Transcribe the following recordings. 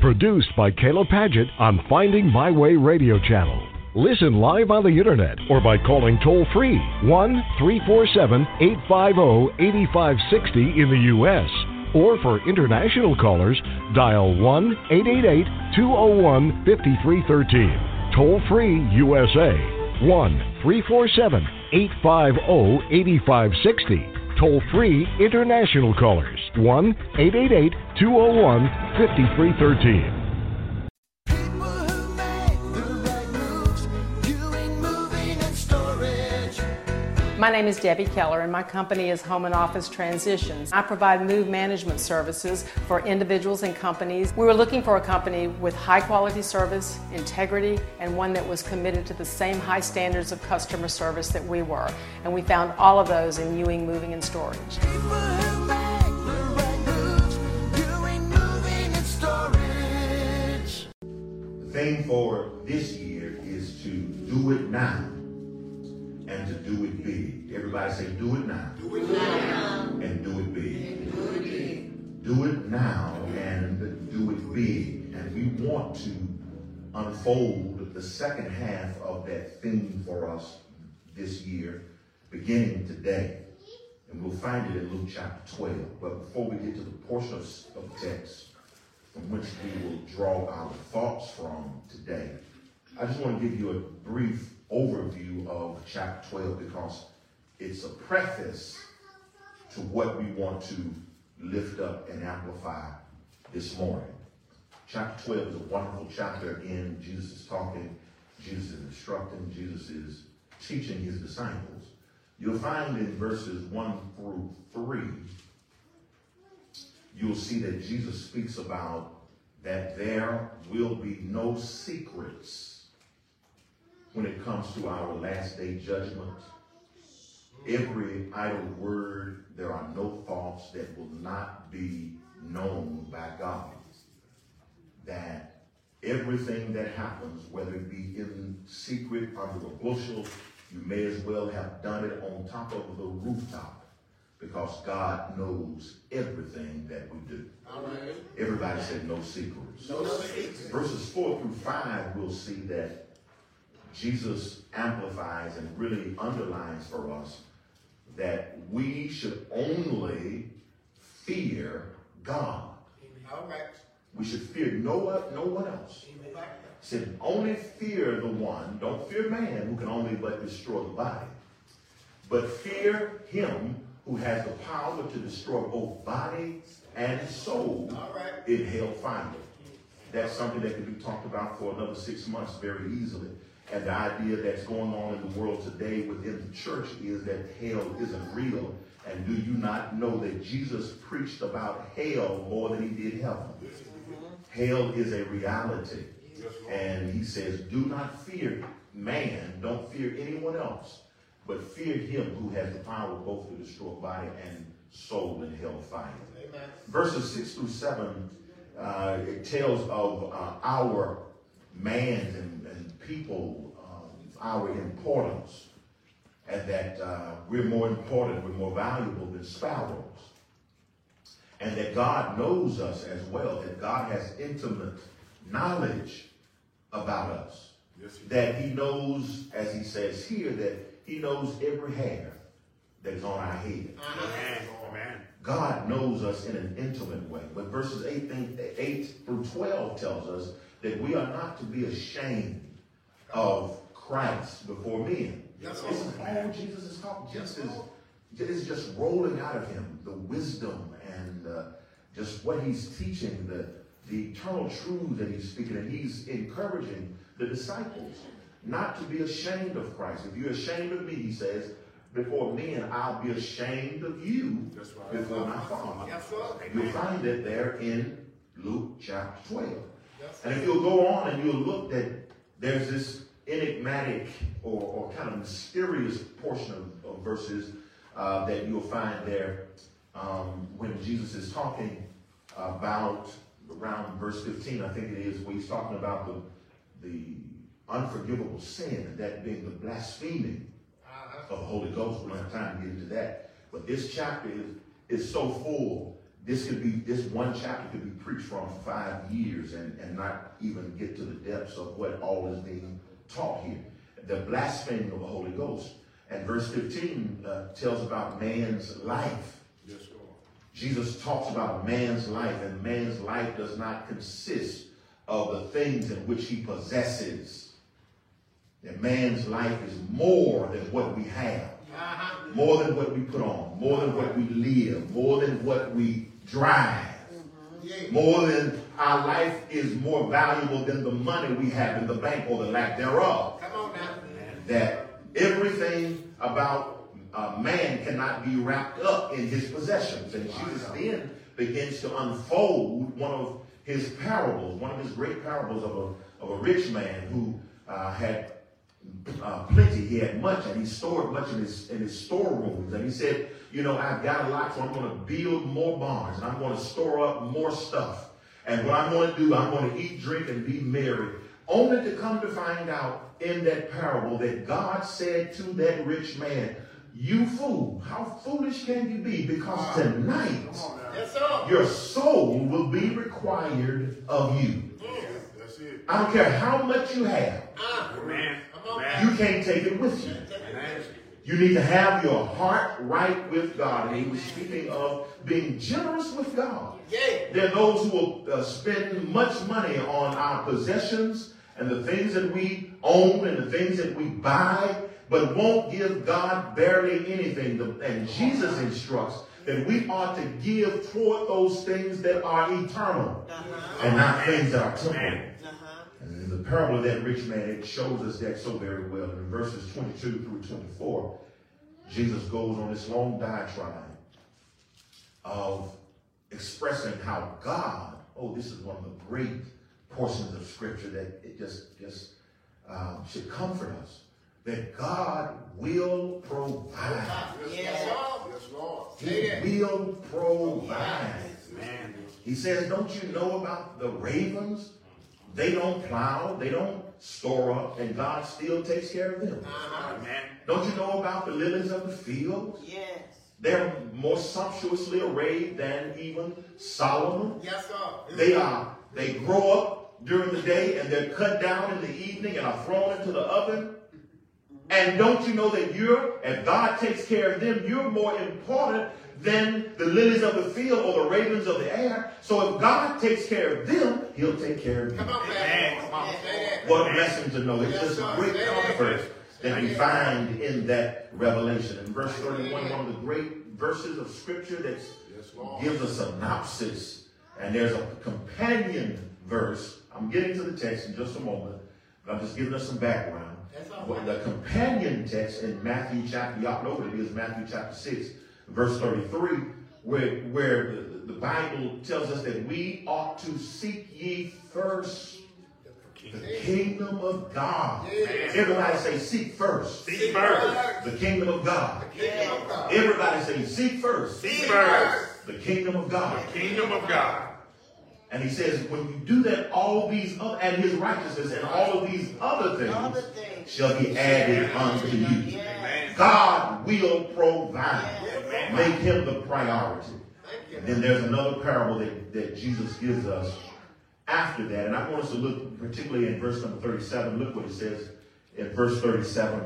Produced by Kayla Padgett on Finding My Way Radio Channel. Listen live on the internet or by calling toll-free 1-347-850-8560 in the U.S. Or for international callers, dial 1-888-201-5313. Toll-free USA, 1-347-850-8560. Toll-free international callers, 1-888-201-5313. My name is Debbie Keller, and my company is Home and Office Transitions. I provide move management services for individuals and companies. We were looking for a company with high quality service, integrity, and one that was committed to the same high standards of customer service that we were. And we found all of those in Ewing Moving and Storage. The theme for this year is to do it now. And to do it big. Everybody say, do it now. Do it now. And do it big. And do it big. Do it now and do it big. And we want to unfold the second half of that theme for us this year, beginning today. And we'll find it in Luke chapter 12. But before we get to the portion of text from which we will draw our thoughts from today, I just want to give you a brief overview of chapter 12 because it's a preface to what we want to lift up and amplify this morning. Chapter 12 is a wonderful chapter. Again, Jesus is talking, Jesus is instructing, Jesus is teaching his disciples. You'll find in verses 1 through 3, you'll see that Jesus speaks about that there will be no secrets when it comes to our last day judgment. Every idle word, there are no thoughts that will not be known by God. That everything that happens, whether it be in secret under a bushel, you may as well have done it on top of the rooftop because God knows everything that we do. All right. Everybody said no secrets. No secrets. Verses 4 through 5, we'll see that Jesus amplifies and really underlines for us that we should only fear God. All right. We should fear no one else. He said only fear the one, don't fear man who can only but destroy the body, but fear him who has the power to destroy both body and soul in hell fire. That's something that can be talked about for another 6 months very easily. And the idea that's going on in the world today within the church is that hell isn't real. And do you not know that Jesus preached about hell more than he did heaven? Hell is a reality. And he says, do not fear man, don't fear anyone else, but fear him who has the power both to destroy body and soul in hell fire. Verses 6 through 7, it tells of our man and people, our importance, and that we're more important, we're more valuable than sparrows, and that God knows us as well, that God has intimate knowledge about us, that he knows, as he says here, that he knows every hair that is on our head. Amen. God knows us in an intimate way. But verses 8 through 12 tells us that we are not to be ashamed of Christ before men. Yes, this is all Jesus is talking. It is just rolling out of him the wisdom and just what he's teaching, the eternal truth that he's speaking, and he's encouraging the disciples not to be ashamed of Christ. If you're ashamed of me, he says, before men, I'll be ashamed of you before my Father. You'll find it there in Luke chapter 12. And if you'll go on and you'll look that there's this enigmatic or kind of mysterious portion of verses that you'll find there when Jesus is talking about around verse 15, I think it is, where he's talking about the unforgivable sin, that being the blaspheming of the Holy Ghost. We don't have time to get into that. But this chapter is so full this one chapter could be preached from 5 years and not even get to the depths of what all is being taught here. The blaspheming of the Holy Ghost. And verse 15 tells about man's life. Yes, Lord. Jesus talks about man's life, and man's life does not consist of the things in which he possesses. That man's life is more than what we have, more than what we put on, more than what we live, more than what we drive, more than our life is more valuable than the money we have in the bank or the lack thereof. Come on now. That everything about man cannot be wrapped up in his possessions. And Jesus then begins to unfold one of his parables, one of his great parables of a rich man who had plenty. He had much, and he stored much in his storerooms. And he said, you know, I've got a lot, so I'm going to build more barns, and I'm going to store up more stuff. And what I'm going to do, I'm going to eat, drink, and be merry. Only to come to find out in that parable that God said to that rich man, you fool, how foolish can you be? Because tonight, your soul will be required of you. That's it. I don't care how much you have. Amen. You can't take it with you. You need to have your heart right with God. And he was speaking of being generous with God. There are those who will spend much money on our possessions and the things that we own and the things that we buy, but won't give God barely anything. And Jesus instructs that we ought to give toward those things that are eternal and not things that are temporal. And in the parable of that rich man, it shows us that so very well. In verses 22 through 24, Jesus goes on this long diatribe of expressing how God, this is one of the great portions of Scripture that it just should comfort us, that God will provide. Yes, Lord. He will provide. Man. He says, don't you know about the ravens? They don't plow, they don't store up, and God still takes care of them. Amen. Don't you know about the lilies of the field? Yes. They're more sumptuously arrayed than even Solomon. Yes, sir. They grow up during the day and they're cut down in the evening and are thrown into the oven. And don't you know that if God takes care of them, you're more important than the lilies of the field or the ravens of the air. So if God takes care of them, he'll take care of you. Come on, man. Come on. Say that. What a blessing to know. It's just a great comfort that we find in that revelation. In verse 31, one of the great verses of Scripture that gives a synopsis. And there's a companion verse. I'm getting to the text in just a moment, but I'm just giving us some background. The companion text in Matthew chapter, y'all know what it is, Matthew chapter 6, verse 33, where the Bible tells us that we ought to seek ye first the kingdom of God. Everybody say, seek first. Seek first. The kingdom of God. Everybody say, seek first. Seek first. The kingdom of God. Kingdom of God. And he says, when you do that, all these other, and his righteousness and all of these other things shall be added unto you. God will provide. Make him the priority. And then there's another parable that Jesus gives us after that. And I want us to look particularly in verse number 37. Look what it says in verse 37.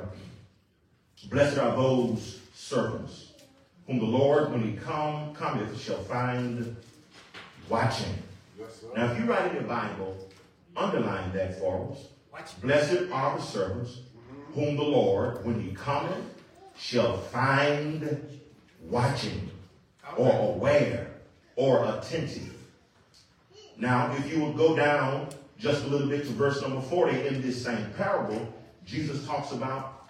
Blessed are those servants whom the Lord, when he cometh, shall find watching. Now, if you write in your Bible, underline that for us. Blessed are the servants whom the Lord, when he cometh, shall find watching or aware or attentive. Now, if you will go down just a little bit to verse number 40 in this same parable, Jesus talks about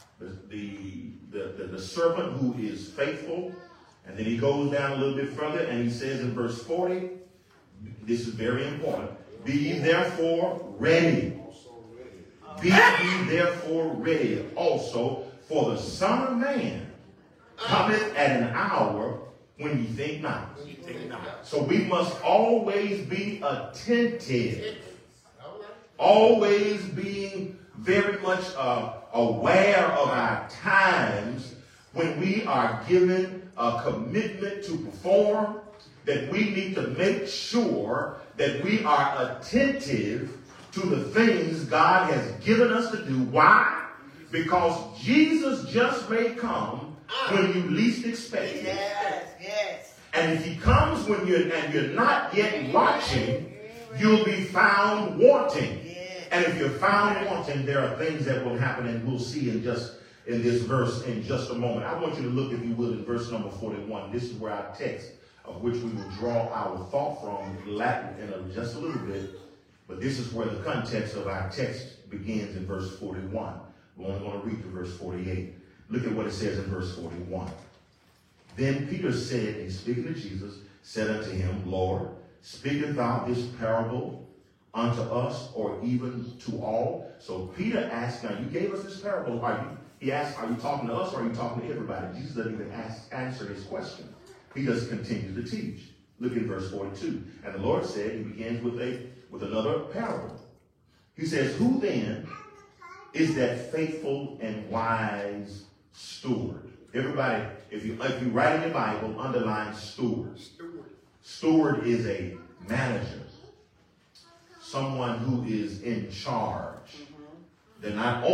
the servant who is faithful. And then he goes down a little bit further and he says in verse 40, this is very important. Be ye therefore ready. Be ye therefore ready also, for the Son of Man cometh at an hour when ye think not. So we must always be attentive. Always being very much aware of our times when we are given a commitment to perform that we need to make sure that we are attentive to the things God has given us to do. Why? Because Jesus just may come when you least expect it. Yes. And if he comes when you're not yet watching, you'll be found wanting. And if you're found wanting, there are things that will happen, and we'll see in this verse in just a moment. I want you to look, if you will, in verse number 41. This is where our text, of which we will draw our thought from Latin in just a little bit. But this is where the context of our text begins in verse 41. We're only going to read to verse 48. Look at what it says in verse 41. Then Peter said, and speaking to Jesus, said unto him, Lord, speakest thou this parable unto us, or even to all? So Peter asked, now you gave us this parable. He asked, are you talking to us, or are you talking to everybody? Jesus doesn't even answer his question. He just continues to teach. Look at verse 42. And the Lord said, he begins with another parable. He says, who then is that faithful and wise steward? Everybody, if you write in your Bible, underline steward. Steward is a manager. Someone who is in charge. They're not the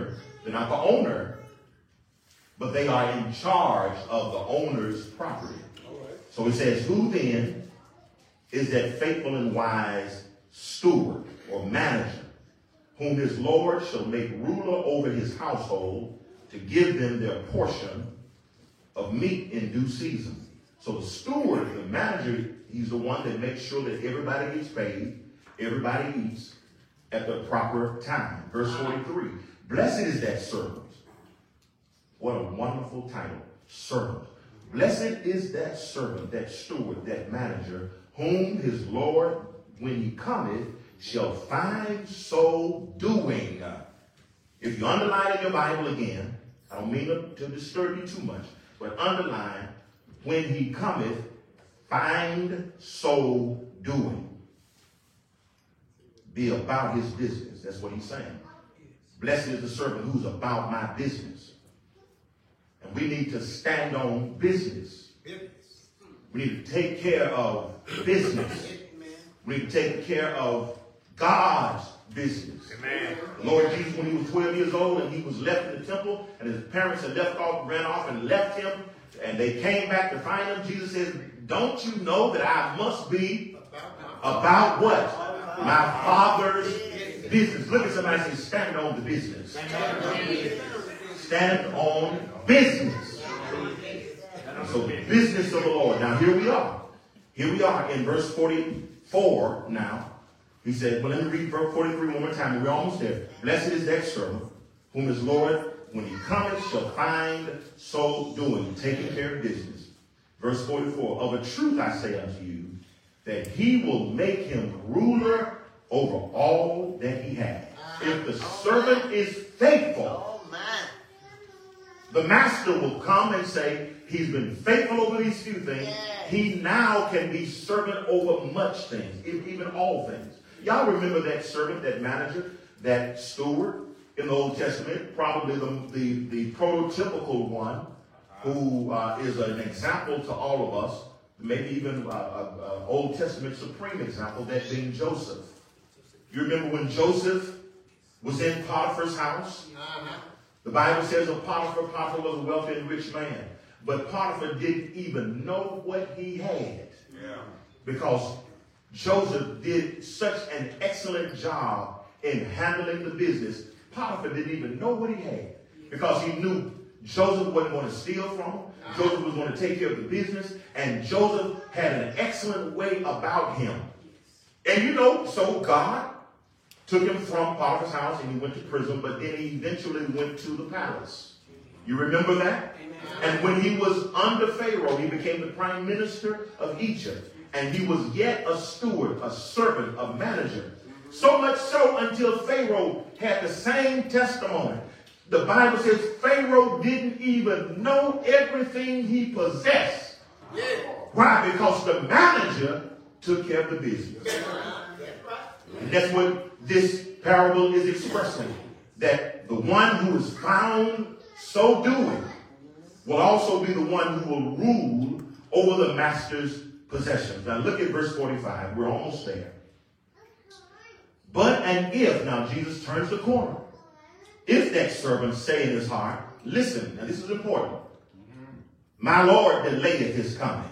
owner, but they are in charge of the owner's property. So it says, who then is that faithful and wise steward or manager, whom his Lord shall make ruler over his household, to give them their portion of meat in due season? So the steward, the manager, he's the one that makes sure that everybody gets paid, everybody eats at the proper time. Verse 43, blessed is that servant. What a wonderful title, servant. Blessed is that servant, that steward, that manager, whom his Lord, when he cometh, shall find so doing. If you underline in your Bible again, I don't mean to disturb you too much, but underline, when he cometh, find so doing. Be about his business. That's what he's saying. Blessed is the servant who's about my business. And we need to stand on business. We need to take care of business. We need to take care of God's business. Amen. Lord Jesus, when he was 12 years old and he was left in the temple, and his parents had ran off and left him, and they came back to find him, Jesus says, don't you know that I must be about what? My Father's business. Look at somebody and say, stand on the business. Stand on business. So the business of the Lord. Now here we are. Here we are in verse 44 now. He said, well, let me read verse 43 one more time. We're almost there. Blessed is that servant whom his Lord, when he cometh, shall find so doing, taking care of business. Verse 44, of a truth I say unto you, that he will make him ruler over all that he hath. If the servant is faithful, the master will come and say, he's been faithful over these few things. He now can be servant over much things, even all things. Y'all remember that servant, that manager, that steward in the Old Testament, probably the prototypical one who is an example to all of us, maybe even an Old Testament supreme example, that being Joseph. You remember when Joseph was in Potiphar's house? The Bible says of Potiphar was a wealthy and rich man. But Potiphar didn't even know what he had. Because Joseph did such an excellent job in handling the business. Potiphar didn't even know what he had. Because he knew Joseph wasn't going to steal from him. Joseph was going to take care of the business. And Joseph had an excellent way about him. And so God took him from Potiphar's house and he went to prison, but then he eventually went to the palace. You remember that? Amen. And when he was under Pharaoh, he became the prime minister of Egypt. And he was yet a steward, a servant, a manager. So much so until Pharaoh had the same testimony. The Bible says Pharaoh didn't even know everything he possessed. Yeah. Why? Because the manager took care of the business. And that's what this parable is expressing. That the one who is found so doing will also be the one who will rule over the master's possessions. Now look at verse 45. We're almost there. But and if, now Jesus turns the corner. If that servant say in his heart, listen, now this is important. My Lord delayeth his coming,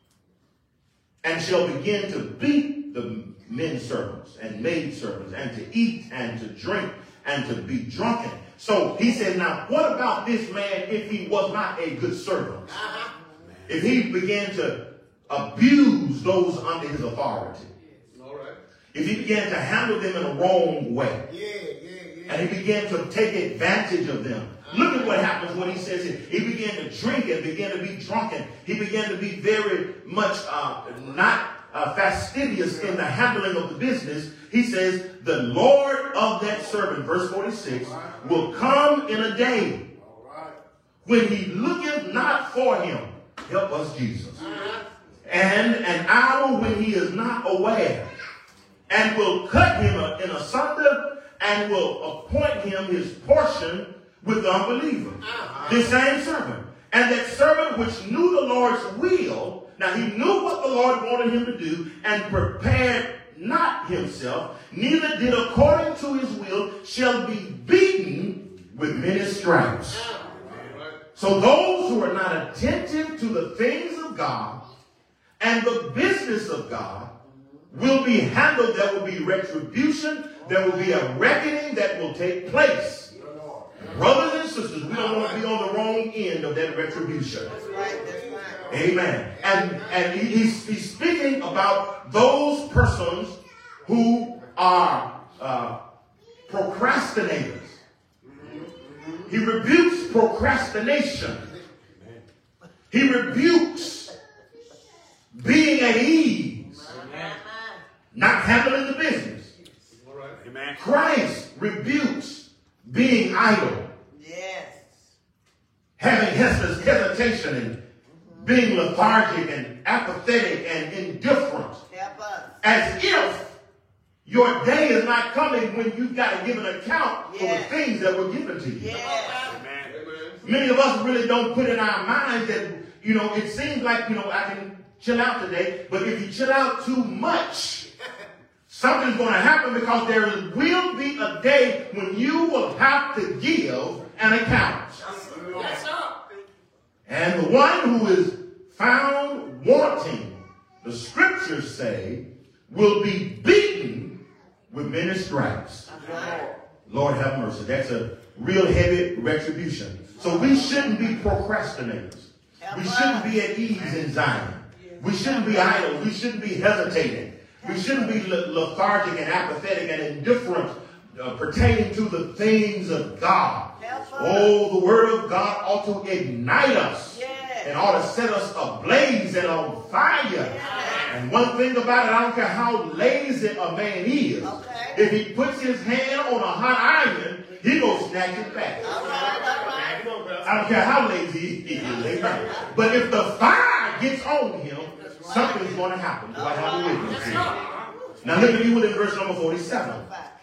and shall begin to beat the men servants and maid servants, and to eat and to drink and to be drunken. So he said, now what about this man if he was not a good servant? If he began to abuse those under his authority. If he began to handle them in a wrong way. And he began to take advantage of them. Look at what happens when he says it. He began to drink and began to be drunken. He began to be very much not fastidious in the handling of the business. He says, the Lord of that servant, verse 46, will come in a day when he looketh not for him. Help us, Jesus. And an hour when he is not aware, and will cut him in asunder, and will appoint him his portion with the unbeliever. This same servant. And that servant which knew the Lord's will, now he knew what the Lord wanted him to do, and prepared not himself, neither did according to his will, shall be beaten with many stripes. So those who are not attentive to the things of God and the business of God will be handled. There will be retribution. There will be a reckoning that will take place. Brothers and sisters, we don't want to be on the wrong end of that retribution. That's right. Amen. And he's speaking about those persons who are procrastinators. He rebukes procrastination. He rebukes being at ease, not handling the business. Christ rebukes being idle, having hesitation and being lethargic and apathetic and indifferent, as if your day is not coming when you've got to give an account for the things that were given to you. Many of us really don't put in our minds that, it seems like, I can chill out today, but if you chill out too much, something's going to happen, because there will be a day when you will have to give an account. And the one who is found wanting, the scriptures say, will be beaten with many stripes. Lord have mercy. That's a real heavy retribution. So we shouldn't be procrastinators. We shouldn't be at ease in Zion. We shouldn't be idle. We shouldn't be hesitating. We shouldn't be lethargic and apathetic and indifferent pertaining to the things of God. Oh, the word of God ought to ignite us and ought to set us ablaze and on fire. And one thing about it, I don't care how lazy a man is. If he puts his hand on a hot iron, he gonna snatch it back. I don't care how lazy he is. But if the fire gets on him, something's going to happen. Do I have a witness here? Now look at me in verse number 47.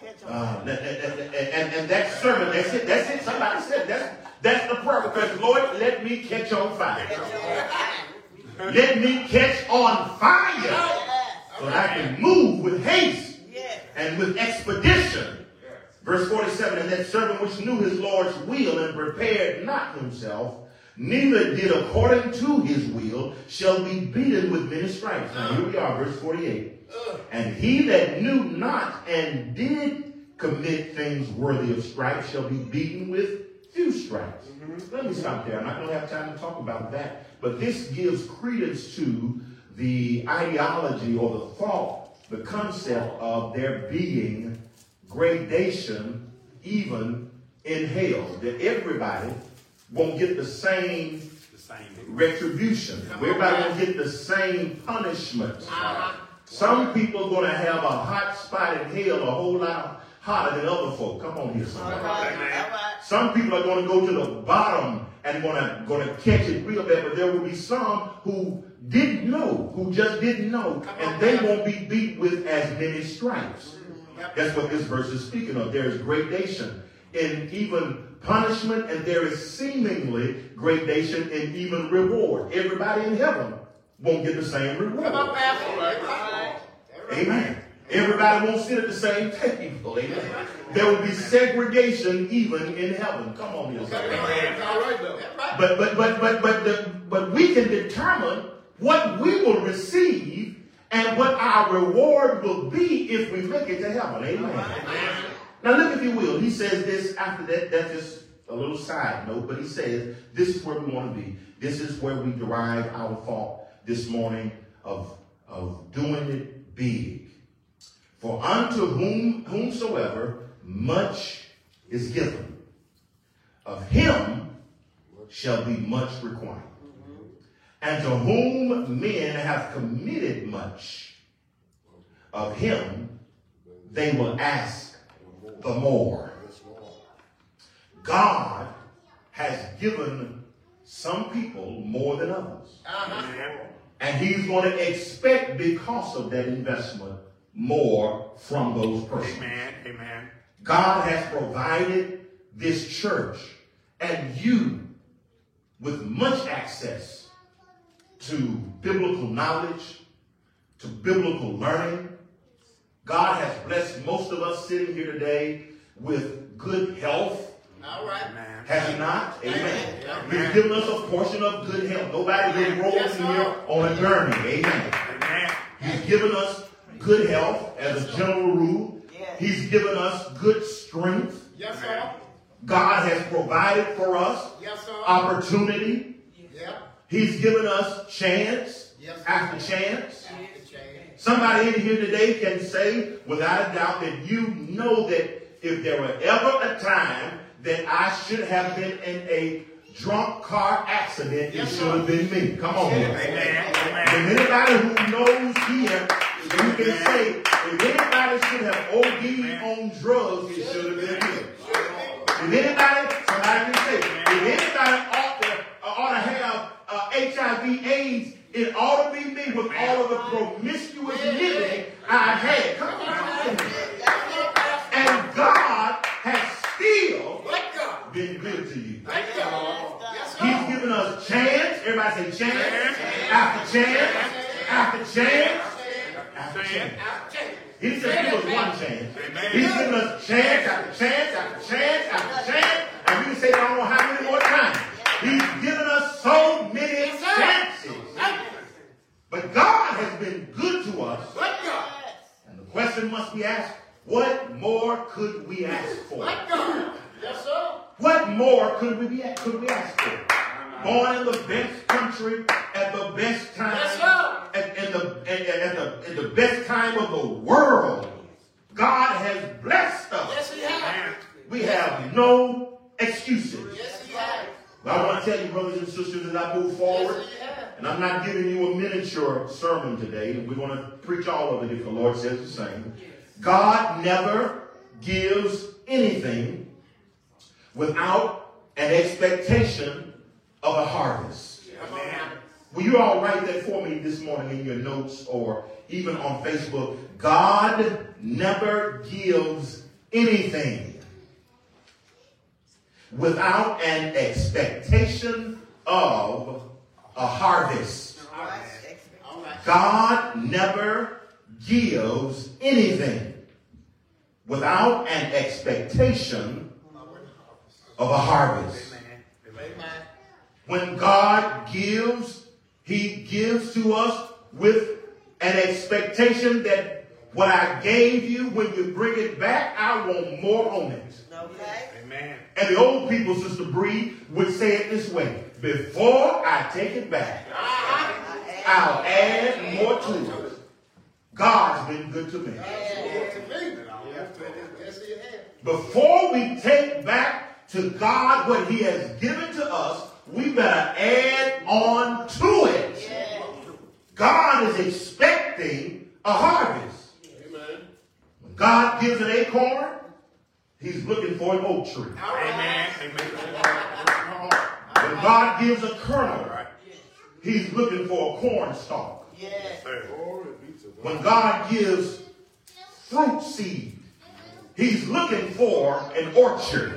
And that servant, that's it. Somebody said that's the prayer request. Lord, let me catch on fire. Let me catch on fire so that I can move with haste and with expedition. Verse 47, and that servant which knew his Lord's will and prepared not himself, neither did according to his will, shall be beaten with many stripes. Now here we are, verse 48. And he that knew not and did commit things worthy of stripes shall be beaten with few stripes. Let me stop there. I'm not going to have time to talk about that. But this gives credence to the ideology or the thought, the concept of there being gradation even in hell. That everybody won't get the same retribution. Everybody won't get the same punishment. Some people are going to have a hot spot in hell a whole lot hotter than other folk. Come on here, somebody. Some people are going to go to the bottom and going to catch it real bad, but there will be some who didn't know, who just didn't know, and they won't be beat with as many stripes. That's what this verse is speaking of. There is gradation in even punishment, and there is seemingly gradation in even reward. Everybody in heaven won't get the same reward. Come on, Pastor. All right. Amen. Everybody won't sit at the same table. Amen. There will be segregation even in heaven. Come on, here. But we can determine what we will receive and what our reward will be if we make it to heaven. Amen. Now look, if you will. He says this after that. That's just a little side note, but he says this is where we want to be. This is where we derive our thought this morning of doing it big. For unto whomsoever much is given, of him shall be much required. And to whom men have committed much, of him they will ask the more. God has given some people more than others. And he's going to expect, because of that investment, more from those persons. Amen. God has provided this church and you with much access to biblical knowledge, to biblical learning. God has blessed most of us sitting here today with good health. All right. Has he not? Amen. He's given us a portion of good health. Nobody really rolls in here on a gurney. Amen. He's given us good health as a general rule. He's given us good strength. Yes, sir. God has provided for us opportunity. He's given us chance after chance. Somebody in here today can say without a doubt that you know that if there were ever a time that I should have been in a drunk car accident, it should have been me. Come on, here. And anybody who knows here, you can say, if anybody should have OD'd on drugs, it should have been me. If anybody, somebody can say, if anybody ought to have HIV AIDS, it ought to be me with all of the promiscuous living I had. Come on. And God has still been good to you. He's given us chance. Everybody say chance after chance after chance after chance. He didn't just give us one chance. He's given us chance after chance after chance after chance. And we can say I don't know how many more times. He's given us so many chances. But God has been good to us. And the question must be asked, what more could we ask for? What more could we ask for? Born in the best country at the best time, in the best time of the world. God has blessed us. We have no excuses. But I want to tell you, brothers and sisters, as I move forward, and I'm not giving you a miniature sermon today. We're going to preach all of it if the Lord says the same. God never gives anything without an expectation of a harvest. Will you all write that for me this morning in your notes or even on Facebook? God never gives anything without an expectation of a harvest. God never gives anything without an expectation of a harvest. When God gives, he gives to us with an expectation that what I gave you, when you bring it back, I want more on it. Amen. And the old people, Sister Bree, would say it this way: before I take it back, I'll add more to it. God's been good to me. Before we take back to God what he has given to us, we better add on to it. God is expecting a harvest. When God gives an acorn, he's looking for an oak tree. Amen. When God gives a kernel, he's looking for a corn stalk. When God gives fruit seed, he's looking for an orchard.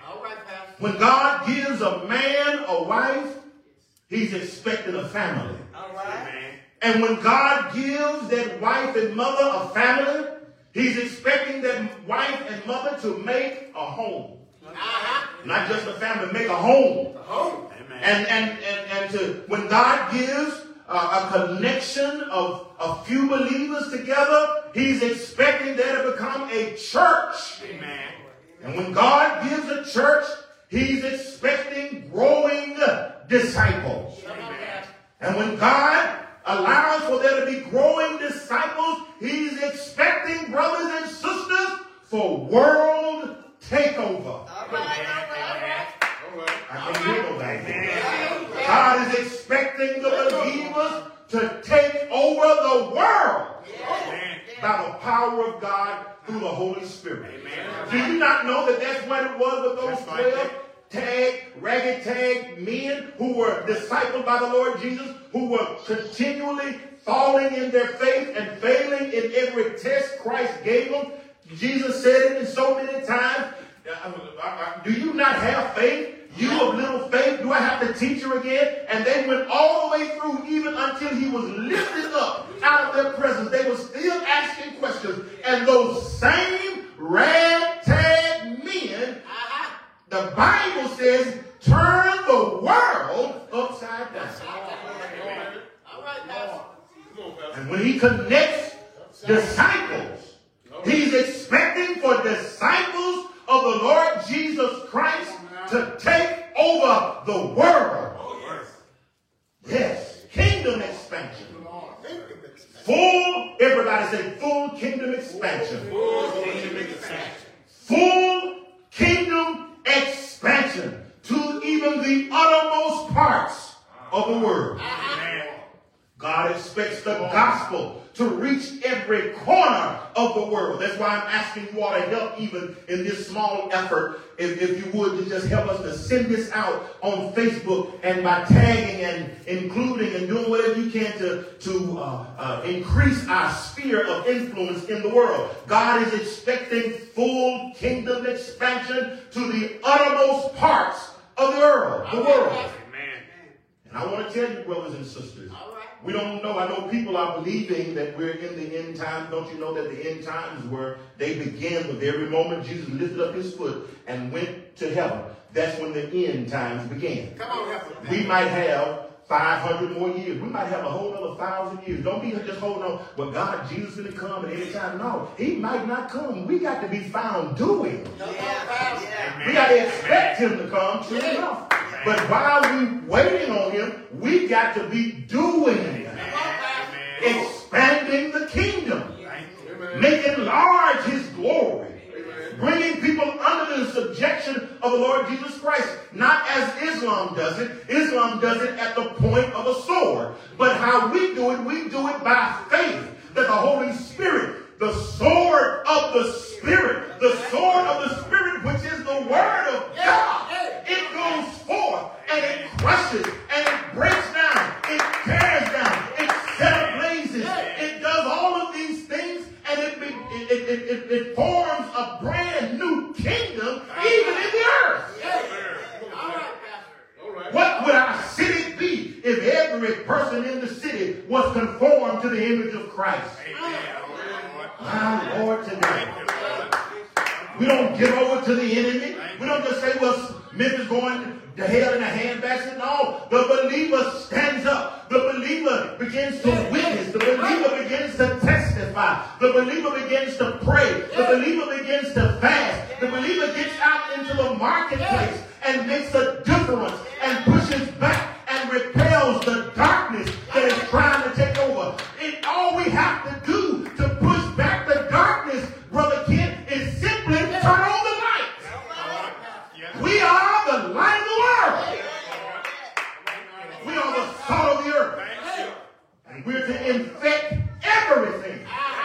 When God gives a man a wife, he's expecting a family. All right. And when God gives that wife and mother a family, he's expecting that wife and mother to make a home. Not just a family, make a home. And to when God gives a connection of a few believers together, he's expecting there to become a church. Amen. And when God gives a church, he's expecting growing disciples. Amen. And when God allows for there to be growing disciples, he's expecting, brothers and sisters, for world takeover. I can't hear nobody. God is expecting the believers to take over the world by the power of God through the Holy Spirit. Do you not know that that's what it was with those 12 ragged tag men who were discipled by the Lord Jesus, who were continually falling in their faith and failing in every test Christ gave them? Jesus said it so many times. Do you not have faith? You of little faith, do I have to teach you again? And they went all the way through, even until he was lifted up out of their presence. They were still asking questions. And those same ragtag men, the Bible says, turn the world upside down. And when he connects disciples, he's expecting for disciples of the Lord Jesus Christ to take over the world. Yes, kingdom expansion. Full, everybody say full kingdom expansion. Full kingdom expansion to even the uttermost parts of the world. God expects the gospel to reach every corner of the world. That's why I'm asking you all to help even in this small effort, if you would, to just help us to send this out on Facebook and by tagging and including and doing whatever you can to increase our sphere of influence in the world. God is expecting full kingdom expansion to the uttermost parts of the world. And I want to tell you, brothers and sisters, we don't know. I know people are believing that we're in the end times. Don't you know that the end times where they begin with every moment Jesus lifted up his foot and went to heaven? That's when the end times began. We might have 500 more years. We might have a whole other 1,000 years. Don't be just holding on, well, God, Jesus is going to come at any time. No, he might not come. We got to be found doing. We got to expect him to come, true enough. But while we're waiting on him, we got to be doing, expanding the kingdom, making large his glory, bringing people under the subjection of the Lord Jesus Christ. Not as Islam does it. Islam does it at the point of a sword. But how we do it by faith, that the Holy Spirit, the sword of the Spirit, which is the word of God, it goes forth and it crushes and it breaks down, it tears down, it set ablazes, it does all of these things, and it forms a brand new kingdom even in the earth. What would our city be if every person in the city was conformed to the image of Christ? My Lord, today. We don't give over to the enemy. We don't just say, well, Memphis going to hell in a handbasket. No, the believer stands up. The believer begins to witness. The believer begins to testify. The believer begins to pray. The believer begins to fast. The believer gets out into the marketplace and makes a difference and pushes back and repels the darkness that is trying to take over. All we have to do to push back the darkness, Brother Kent, is simply turn on the lights. We are the light of the world. We are the salt of the earth. And we're to infect everything.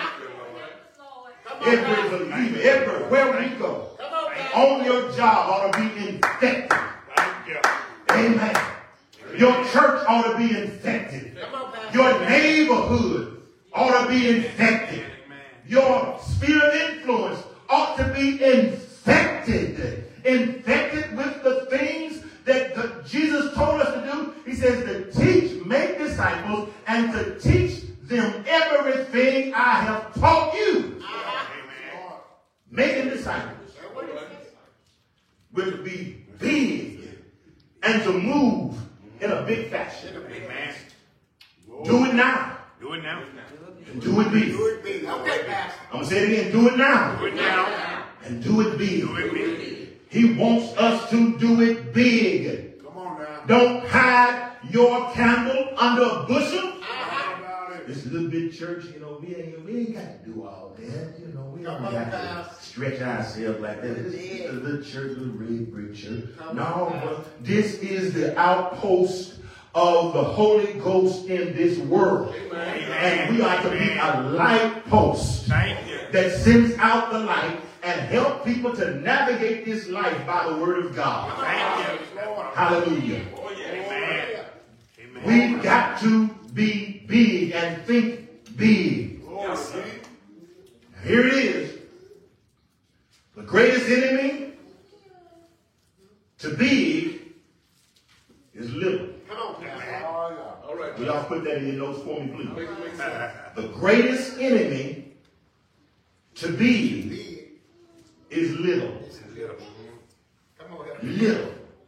Every believer, everywhere we go, on your job ought to be infected. Amen. Your church ought to be infected. Your neighborhood ought to be infected. Your sphere of influence ought to be infected. Infected with the things that Jesus told us to do. He says to teach, make disciples. disciples and to teach them everything I have taught you. Making disciples. We're to be big and to move in a big fashion. Amen. Do it now. Do it now. And do it big. Do it big. Okay, Pastor. I'm going to say it again. Do it now. Do it now. And do it big. Do it big. He wants us to do it big. Come on now. Don't hide your candle under a bushel. This little bit church, we ain't got to do all that. We don't got to stretch ourselves like that. This is a little church, little red brick church. No, but this is the outpost of the Holy Ghost in this world. Amen. And we are to be a light post Thank that sends out the light and help people to navigate this life by the word of God. Thank you. Hallelujah. Oh, yeah. Amen. Amen. We've got to be big and think big. Yes, sir. Here it is. The greatest enemy to big is little. Come on, Pastor. All right. Will y'all put that in your notes for me, please? The greatest enemy to big is little. Come on, help. Little.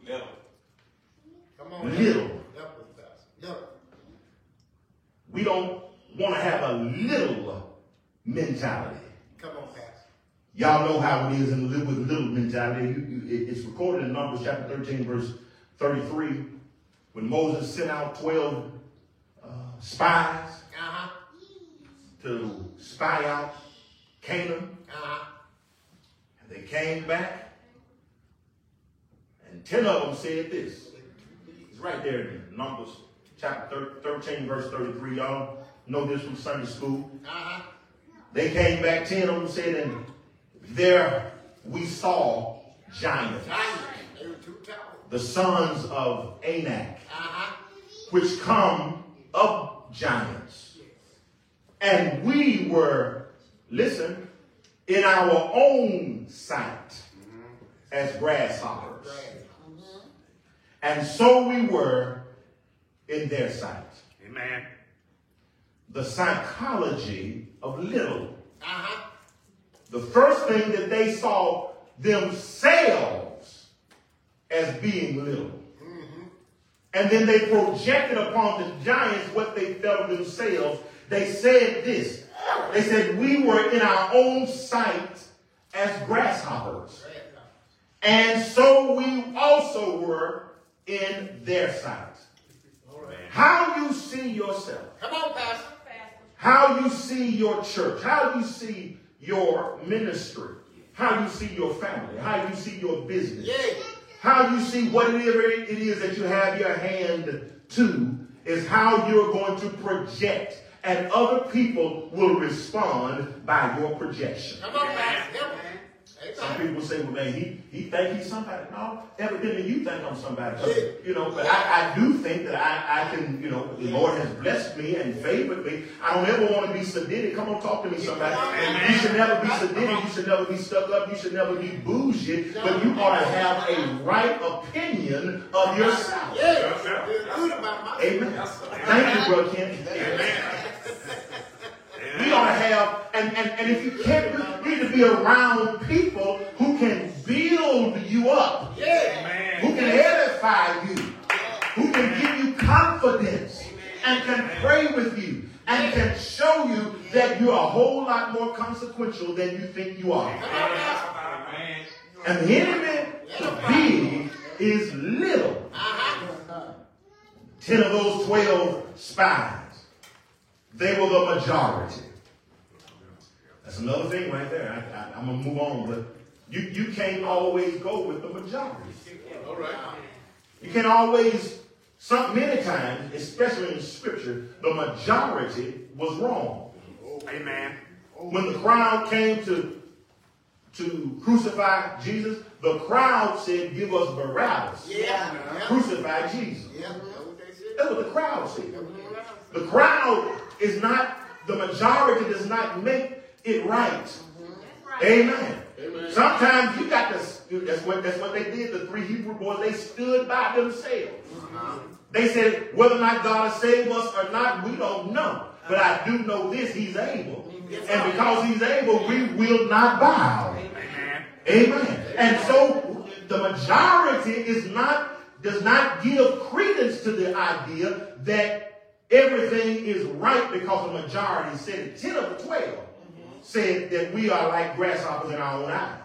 Come on, Little. help us, Pastor. We don't want to have a little mentality. Come on, Pastor. Y'all know how it is in live with little mentality. It's recorded in Numbers chapter 13, verse 33, when Moses sent out 12 spies to spy out Canaan. And they came back, and 10 of them said this. It's right there in Numbers chapter 13, verse 33. Y'all know this from Sunday school. They came back, 10 of them said, and there we saw giants, They were too tall. the sons of Anak, which come of giants. And we were, listen, in our own sight as grasshoppers. And so we were in their sight. Amen. The psychology of little. The first thing that they saw themselves as being little. And then they projected upon the giants what they felt themselves. They said this. They said, we were in our own sight as grasshoppers. And so we also were in their sight. How you see yourself. Come on, Pastor. How you see your church. How you see your ministry. How you see your family. How you see your business. How you see whatever it is that you have your hand to is how you're going to project. And other people will respond by your projection. Come on, Pastor. Help me. Some people say, well, man, he think he's somebody. No, evidently you think I'm somebody. But I do think that I can, the Lord has blessed me and favored me. I don't ever want to be sedated. Come on, talk to me, somebody. Amen. You should never be sedated. You should never be stuck up. You should never be bougie. But you ought to have a right opinion of yourself. Amen. Thank you, Brother Kenny. We ought to have, and if you can't, you need to be around people who can build you up, who can edify you, who can give you confidence, and can pray with you, and can show you that you're a whole lot more consequential than you think you are. And the enemy to big is little. 10 of those 12 spies, they were the majority. That's another thing right there. I'm going to move on, but you can't always go with the majority. All right. You can't always, many times, especially in Scripture, the majority was wrong. Amen. When the crowd came to crucify Jesus, the crowd said, give us Barabbas. Crucify Jesus. That's what the crowd said. The crowd is not, the majority does not make it right. Amen. Sometimes you got to That's what they did. The 3 Hebrew boys, they stood by themselves. They said, whether or not God has saved us or not, we don't know. But I do know this, he's able. And because he's able, we will not bow. Amen. And so the majority does not give credence to the idea that everything is right because the majority said it. 10 of the 12 said that we are like grasshoppers in our own eyes.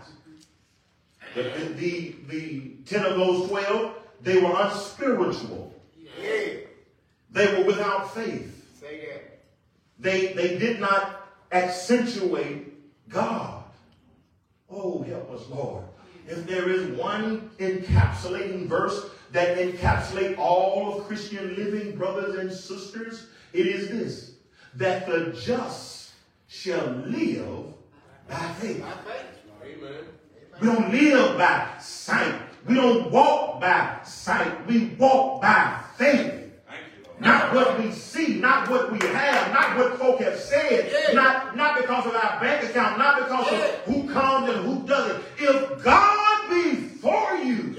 The 10 of those 12, they were unspiritual. They were without faith. They did not accentuate God. Oh, help us, Lord. If there is one encapsulating verse that encapsulates all of Christian living, brothers and sisters, it is this: that the just shall live by faith. Amen. We don't live by sight. We don't walk by sight. We walk by faith. Not what we see, not what we have, not what folk have said, not because of our bank account, not because of who comes and who doesn't. If God be for you,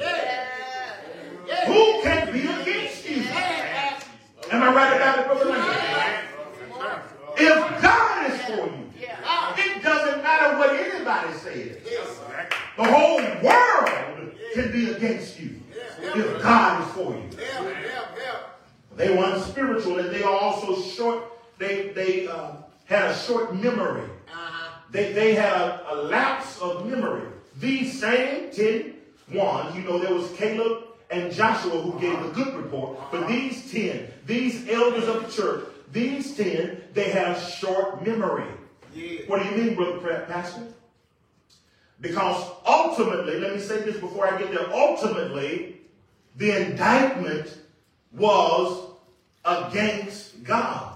who can be against you? Am I right about it, Brother Lincoln? If God is for you, it doesn't matter what anybody says. The whole world can be against you if God is for you. They were unspiritual, and they are also short. They had a short memory. They had a lapse of memory. These same 10 ones, there was Caleb and Joshua who gave a good report. But these 10, these elders of the church, these 10, they had a short memory. What do you mean, Brother Pastor? Because ultimately, let me say this before I get there, ultimately, the indictment was against God.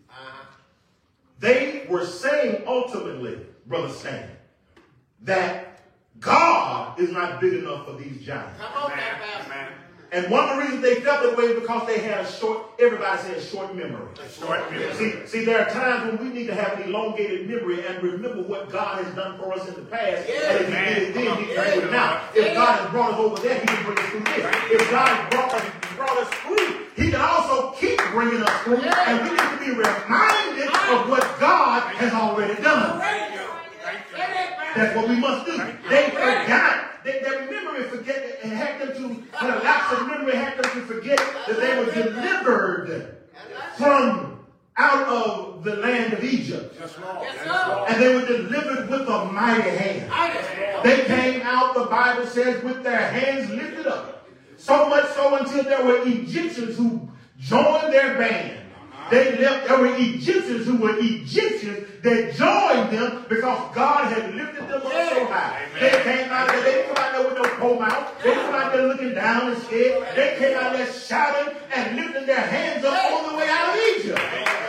They were saying ultimately, Brother Stan, that God is not big enough for these giants. Come on, man. And one of the reasons they felt that way is because they had everybody said short memory. See, there are times when we need to have an elongated memory and remember what God has done for us in the past. And if he did it then, he can do it now. If God has brought us over there, he can bring us through this. If God has brought us through, he can also keep bringing us through. And we need to be reminded of what God has already done. That's what we must do. They forgot. Their memory had a lapse of memory had them to forget that they were delivered from out of the land of Egypt. And they were delivered with a mighty hand. They came out, the Bible says, with their hands lifted up. So much so until there were Egyptians who joined their band. There were Egyptians who were Egyptians that joined them because God had lifted them up so high. They came out there, they didn't come out there with no pole mouth. They didn't come out there looking down and scared. They came out there shouting and lifting their hands up on the way out of Egypt.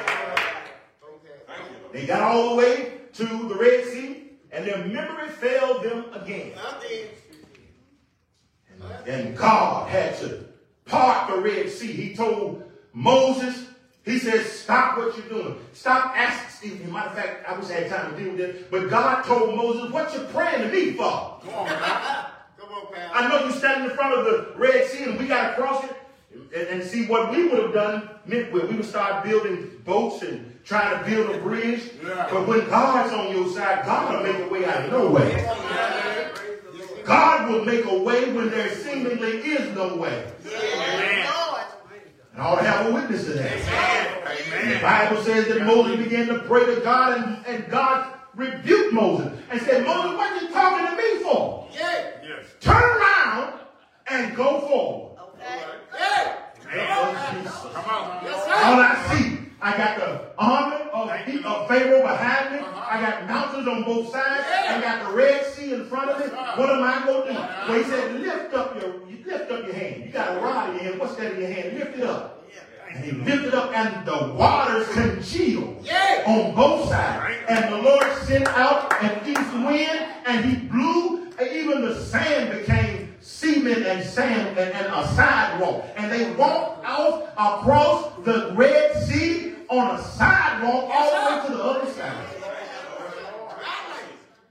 They got all the way to the Red Sea and their memory failed them again. And God had to part the Red Sea. He told Moses, he says, stop what you're doing. Stop asking. As a matter of fact, I wish I had time to deal with this. But God told Moses, what you praying to me for? Come on, man. Come on, Pastor. I know you're standing in front of the Red Sea and we got to cross it. And see, what we would have done meant we would start building boats and trying to build a bridge. But when God's on your side, God will make a way out of no way. God will make a way when there seemingly is no way. Amen. And I ought to have a witness to that. Amen. The Bible says that Moses began to pray to God, and God rebuked Moses and said, Moses, what are you talking to me for? Yes. Turn around and go forward. Okay. Come on. All I see, I got the army of Pharaoh behind me. I got mountains on both sides. I got the Red Sea in front of me. What am I going to do? Well, he said, lift up your hand. You got a rod in your hand. What's that in your hand? Lift it up. And he lifted up, and the waters congealed on both sides. And the Lord sent out an east wind, and he blew, and even the sand became cement and sand and a sidewalk. And they walked out across the Red Sea on a sidewalk all the way to the other side.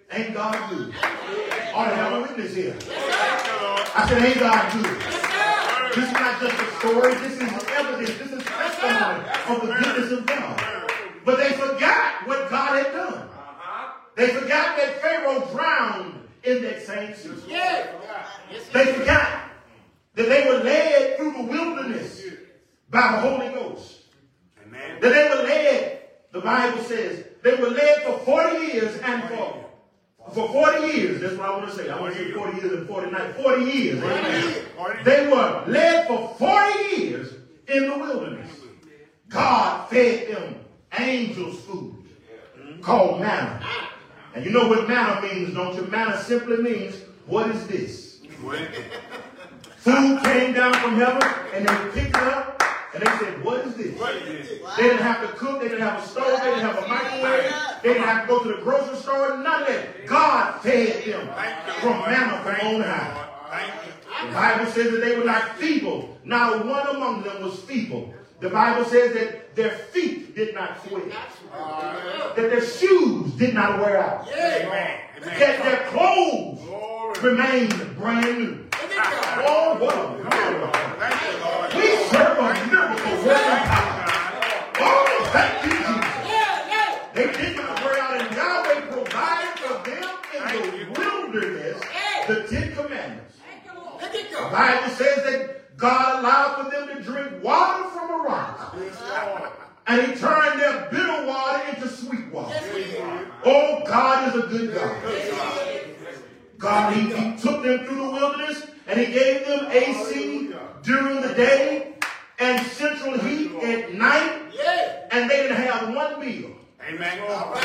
Ain't God good? Ought to have a witness here. I said, ain't God good? This is not just a story. This is evidence. This is testimony of the goodness of God. But they forgot what God had done. They forgot that Pharaoh drowned in that same sea. They forgot that they were led through the wilderness by the Holy Ghost. That they were led, the Bible says, they were led for 40 years and for 40 years. That's what I want to say. I want to say 40 years and 40 nights. 40 years. Amen. They were led for 40 years in the wilderness. God fed them angels' food called manna. And you know what manna means, don't you? Manna simply means, what is this? Food came down from heaven and they picked it up and they said, what is this? They didn't have to cook. They didn't have a stove. They didn't have a microwave. They didn't have to go to the grocery store. None of that. God fed them from manna from on high. The Bible says that they were like feeble. Not one among them was feeble. The Bible says that their feet did not sweat. That their shoes did not wear out. That their clothes remained brand new. Oh, what a miracle. We serve a miracle working God. Oh, thank you, Jesus. They did not wear out, and Yahweh provided for them in the wilderness the 10 Commandments. The Bible says that God allowed for them to drink water from a rock. And he turned their bitter water into sweet water. Oh, God is a good God. God, he took them through the wilderness and he gave them AC during the day and central heat at night. And they didn't have one meal. Amen.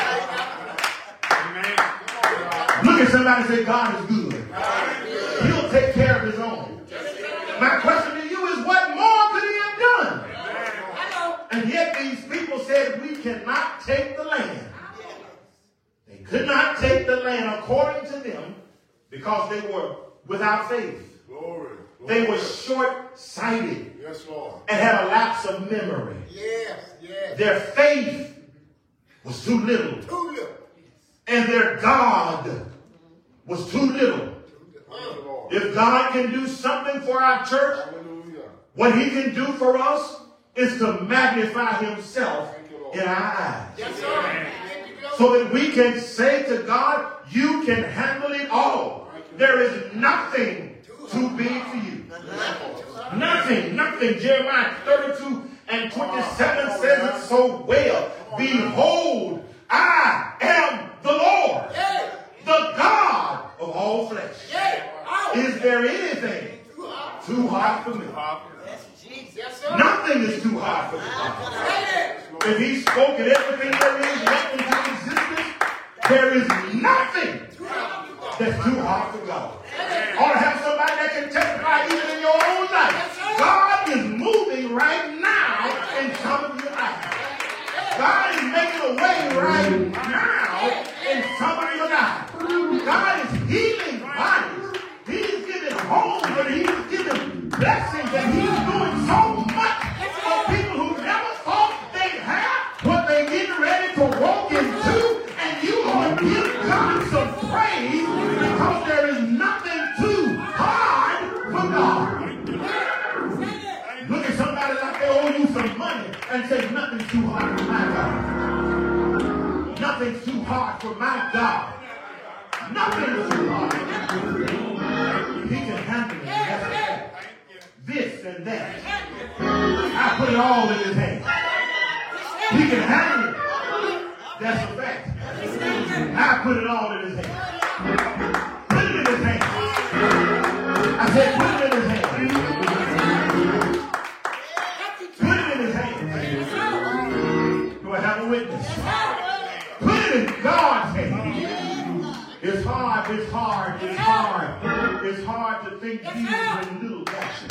Look at somebody and say, God is good. He'll take care of his own. My question to you is, what more could he have done? And yet these people said, we cannot take the land. They could not take the land according to them because they were without faith. Glory. They were short-sighted. Yes, Lord. And had a lapse of memory. Yes, yes. Their faith was too little. Too little. And their God was too little. If God can do something for our church, what he can do for us is to magnify himself in our eyes. Yes, sir. So that we can say to God, you can handle it all. There is nothing too big for you. Nothing, nothing. Jeremiah 32 and 27 says it so well. Behold, I am the Lord, the God of all flesh. Is there anything too hard for me? Nothing is too hard for God. If he spoke and everything there is went into existence, there is nothing that's too hard for God. Or to have somebody that can testify even in your own life. God is moving right now in some of your life. God is making a way right now in some of your life. God is healing bodies. He's giving homes and he's giving blessings and he's doing so much for people who never thought they'd have what they're getting ready to walk into. And you ought to give God some praise because there is nothing too hard for God. Look at somebody like they owe you some money and say nothing's too hard for my God. Nothing's too hard for my God. Nothing's too hard. He can handle it. That's it. This and that. I put it all in his hand. He can handle it. That's a fact. I put it all in his hand. Put it in his hand. I said put it in his hand. Put it in his hand. Do I have a witness? Put it in God's hand. It's hard, it's hard, it's hard. It's hard to think big when little action.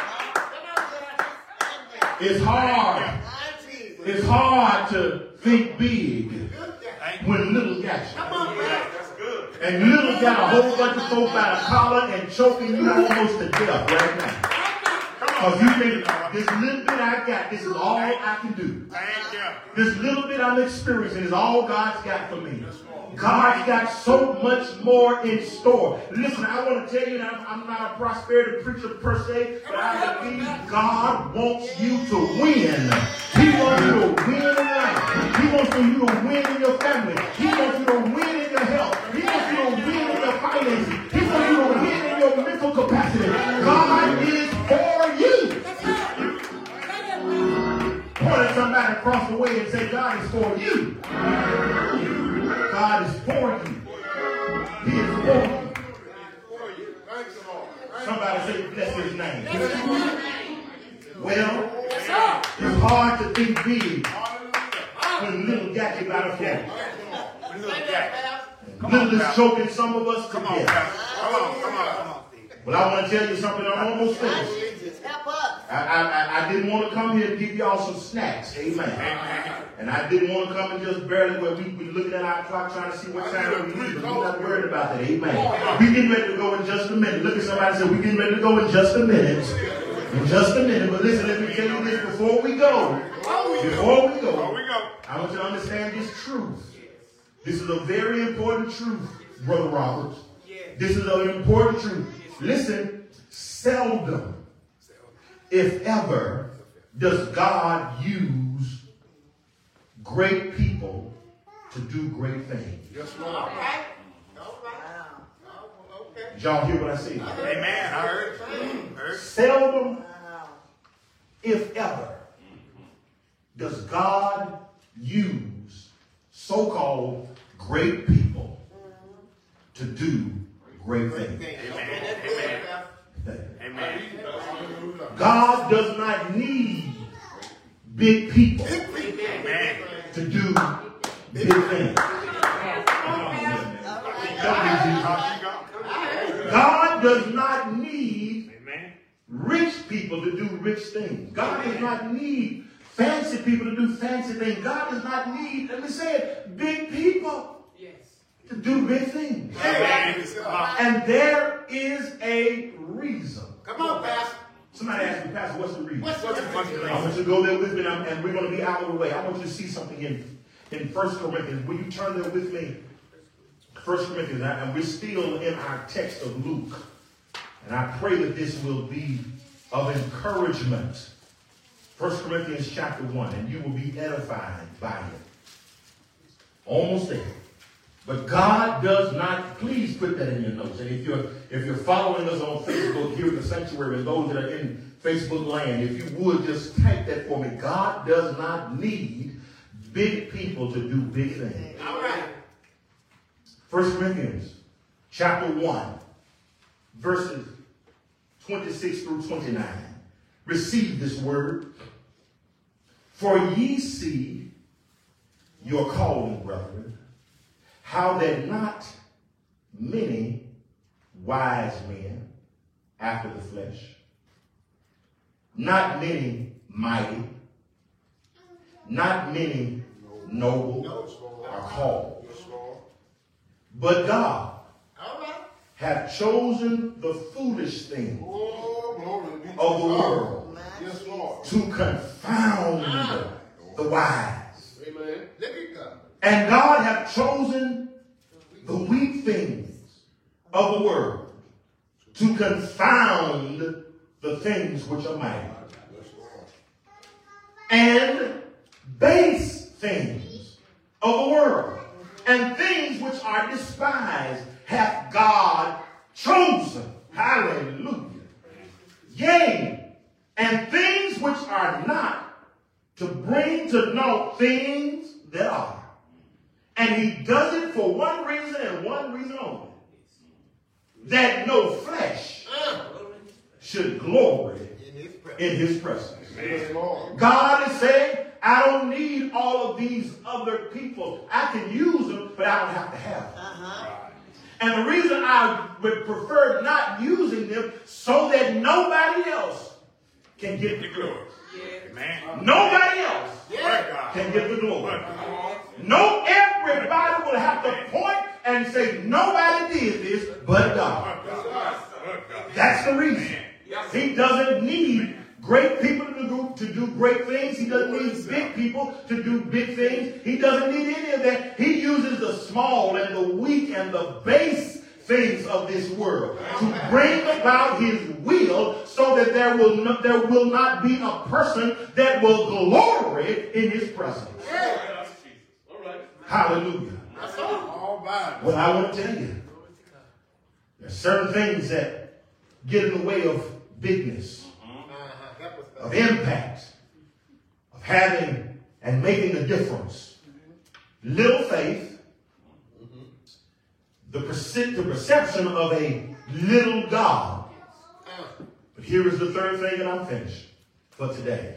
It's hard. It's hard to think big when little got you. And little got a whole bunch of folks by the collar and choking you almost to death right now. Because you think, this little bit I got, this is all I can do. This little bit I'm experiencing is all God's got for me. God's got so much more in store. Listen, I want to tell you that I'm not a prosperity preacher per se, but I believe God wants you to win. He wants you to win in life. He wants you to win in your family. He wants you to win in your health. He wants you to win in your finances. He wants you to win in your mental capacity. God is for you. Point at somebody across the way and say, God is for you. God is for you. He is for you. Somebody say, bless his name. Well, it's hard to think big when little got you by the floor. Little is choking some of us to death. Come on. Well, I want to tell you something. I'm almost finished. I didn't want to come here and give y'all some snacks. Amen. And I didn't want to come and just barely where we looking at our clock trying to see what time we leave. But we're not worried about that. Amen. We getting ready to go in just a minute. Look at somebody and say, we getting ready to go in just a minute. In just a minute. But listen, let me tell you this before we go. I want you to understand this truth. This is a very important truth, Brother Roberts. This is an important truth. Listen, seldom, if ever, does God use great people to do great things. Yes, Lord. All right. Did y'all hear what I said? Amen. I heard. Seldom, if ever, does God use so-called great people to do great things. Amen. God does not need big people to do big things. God does not need rich people to do rich things. God does not need fancy people to do fancy things. God does not need, let me say it, big people to do big things. And there is a reason. Come on, Pastor. Somebody asked me, Pastor, what's the reason? What's the reason? I want you to go there with me, and we're going to be out of the way. I want you to see something in 1 Corinthians. Will you turn there with me? 1 Corinthians, and we're still in our text of Luke. And I pray that this will be of encouragement. 1 Corinthians chapter 1, and you will be edified by it. Almost there. But God does not, please put that in your notes. And if you're following us on Facebook here in the sanctuary, and those that are in Facebook land, if you would just type that for me. God does not need big people to do big things. All right. 1 Corinthians chapter 1, verses 26 through 29. Receive this word. For ye see your calling, brethren, how that not many wise men after the flesh, not many mighty, not many noble are called, but God hath chosen the foolish things of the world to confound the wise. Amen. Let me go. And God hath chosen the weak things of the world to confound the things which are mighty. And base things of the world and things which are despised hath God chosen. Hallelujah. Yea, and things which are not, to bring to naught things that are. And he does it for one reason and one reason only. That no flesh should glory in his presence. God is saying, I don't need all of these other people. I can use them, but I don't have to have them. And the reason I would prefer not using them so that nobody else can get the glory. Nobody else can get the glory. No, everybody will have to point and say, nobody did this but God. That's the reason. He doesn't need great people to do great things. He doesn't need big people to do big things. He doesn't need any of that. He uses the small and the weak and the base things of this world to bring about his will, so that there will not be a person that will glory in his presence. Hallelujah. Well, I want to tell you, there's certain things that get in the way of bigness, of impact, of having and making a difference. Little faith, the perception of a little God. But here is the third thing, and I'm finished for today.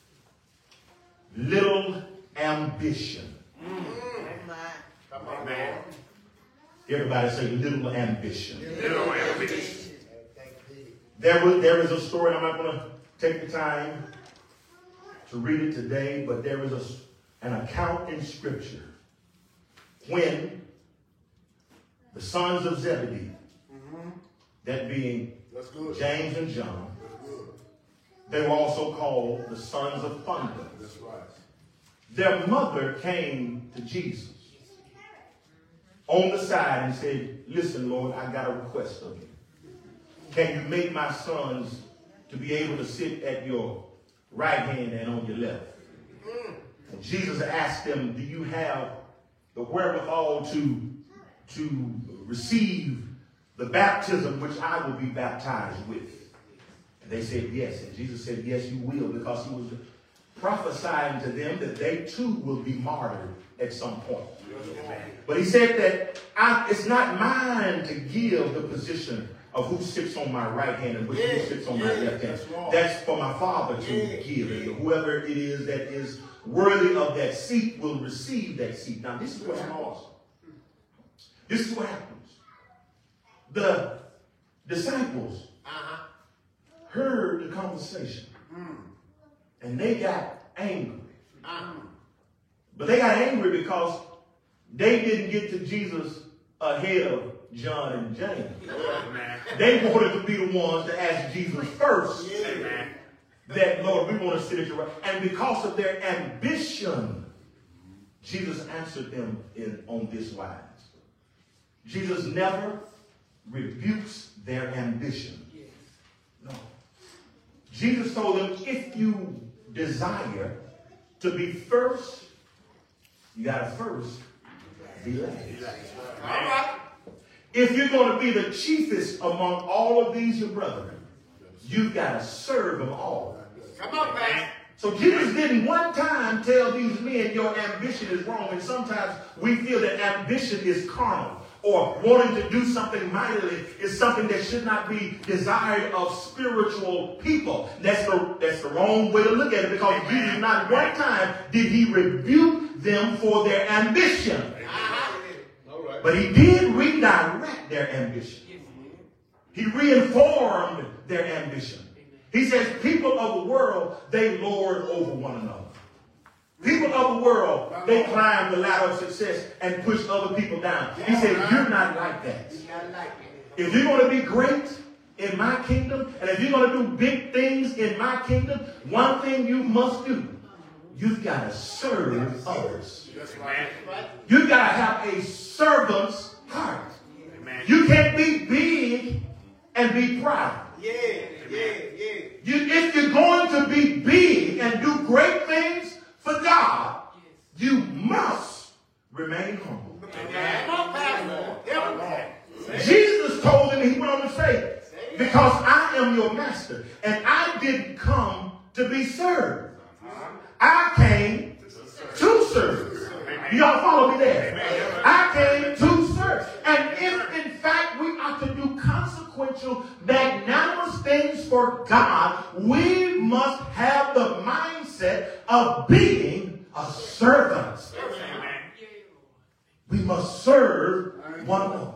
Little ambition. Come on, man. Everybody say little ambition. Little ambition. There is a story, I'm not going to take the time to read it today, but there is an account in Scripture when the sons of Zebedee, that being James and John, they were also called the sons of thunder. That's right. Their mother came to Jesus on the side and said, listen, Lord, I got a request of you. Can you make my sons to be able to sit at your right hand and on your left? And Jesus asked them, do you have the wherewithal to receive the baptism which I will be baptized with? And they said yes. And Jesus said, yes, you will, because he was prophesying to them that they too will be martyred at some point. But he said that it's not mine to give the position of who sits on my right hand and who sits on my left hand. That's for my Father to give. And whoever it is that is worthy of that seat will receive that seat. Now, this is what's awesome. This is what happens. The disciples heard the conversation and they got angry. But they got angry because they didn't get to Jesus ahead of John and James. They wanted to be the ones to ask Jesus first. That, Lord, we want to sit at your right. And because of their ambition, Jesus answered them on this wise. Jesus never rebukes their ambition. No. Jesus told them, if you desire to be first, you got to first be last. All right. If you're going to be the chiefest among all of these your brethren, you've got to serve them all. Come on, man. So Jesus didn't one time tell these men your ambition is wrong. And sometimes we feel that ambition is carnal, or wanting to do something mightily is something that should not be desired of spiritual people. That's the wrong way to look at it, because Jesus not one time did he rebuke them for their ambition. But he did redirect their ambition. He reinformed their ambition. He says, people of the world, they lord over one another. People of the world, they climb the ladder of success and push other people down. He said, you're not like that. If you're going to be great in my kingdom, and if you're going to do big things in my kingdom, one thing you must do, you've got to serve others. You've got to have a servant's heart. You can't be big and be proud. If you're going to be big and do great things for God, you must remain humble. Jesus told him, he went on to say, because I am your master, and I didn't come to be served. I came to serve. Y'all follow me there? I came to serve. And if in fact we are to do consequential, magnanimous things for God, we must have the mindset of being a servant. We must serve one another.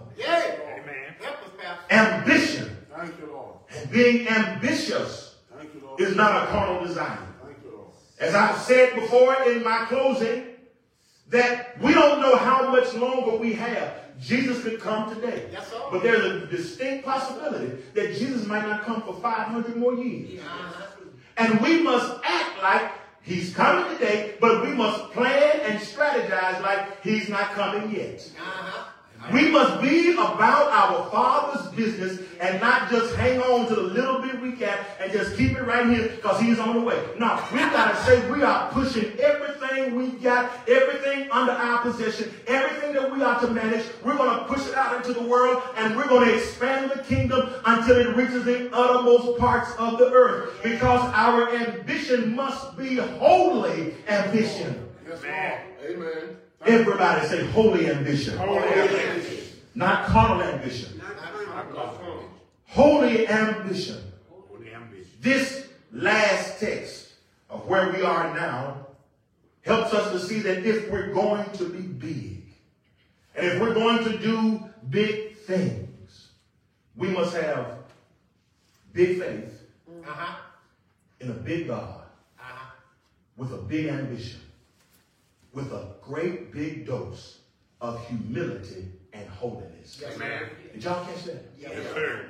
Ambition and being ambitious is not a carnal desire. As I've said before in my closing, that we don't know how much longer we have. Jesus could come today. Yes, but there's a distinct possibility that Jesus might not come for 500 more years. And we must act like he's coming today, but we must plan and strategize like he's not coming yet. We must be about our Father's business and not just hang on to the little bit we got and just keep it right here because he's on the way. No, we've got to say we are pushing everything we got, everything under our possession, everything that we are to manage. We're going to push it out into the world and we're going to expand the kingdom until it reaches the uttermost parts of the earth, because our ambition must be holy ambition. Yes, amen. Everybody say holy ambition. Holy ambition. Not carnal ambition. Not carnal. Holy ambition. Holy ambition. This last text of where we are now helps us to see that if we're going to be big, and if we're going to do big things, we must have big faith in a big God with a big ambition, with a great big dose of humility and holiness. Amen. Did y'all catch that? Yes, sir.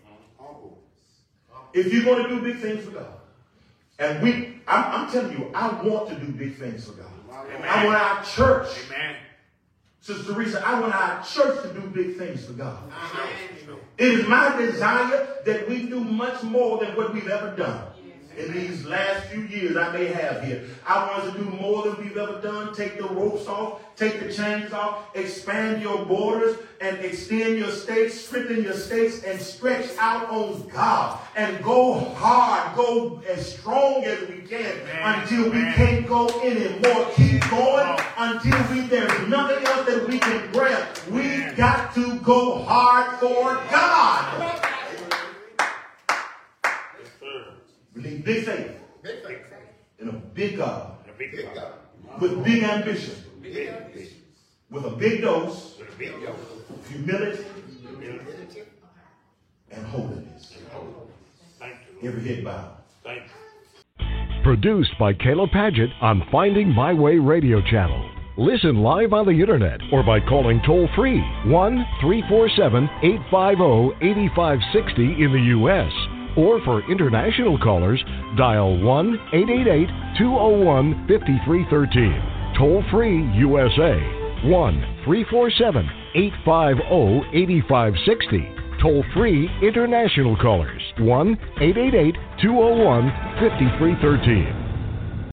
If you're going to do big things for God, and I'm telling you, I want to do big things for God. Amen. I want our church, Amen. Sister Teresa, I want our church to do big things for God. Amen. It is my desire that we do much more than what we've ever done. In these last few years I may have here, I want us to do more than we've ever done. Take the ropes off, take the chains off, expand your borders and extend your states, strengthen your states, and stretch out on God and go hard, go as strong as we can until we can't go anymore. Keep going until there's nothing else that we can grab. We've got to go hard for God. We need big faith. Big faith. In a big God. Big God. With big ambition. Big ambition. With a big dose With a big dose. of humility and holiness. Thank you. Every head bowed. Thank you. Produced by Caleb Paget on Finding My Way Radio Channel. Listen live on the internet or by calling toll-free 1-347-850-8560 in the U.S. Or for international callers, dial 1-888-201-5313. Toll-free USA, 1-347-850-8560. Toll-free international callers, 1-888-201-5313.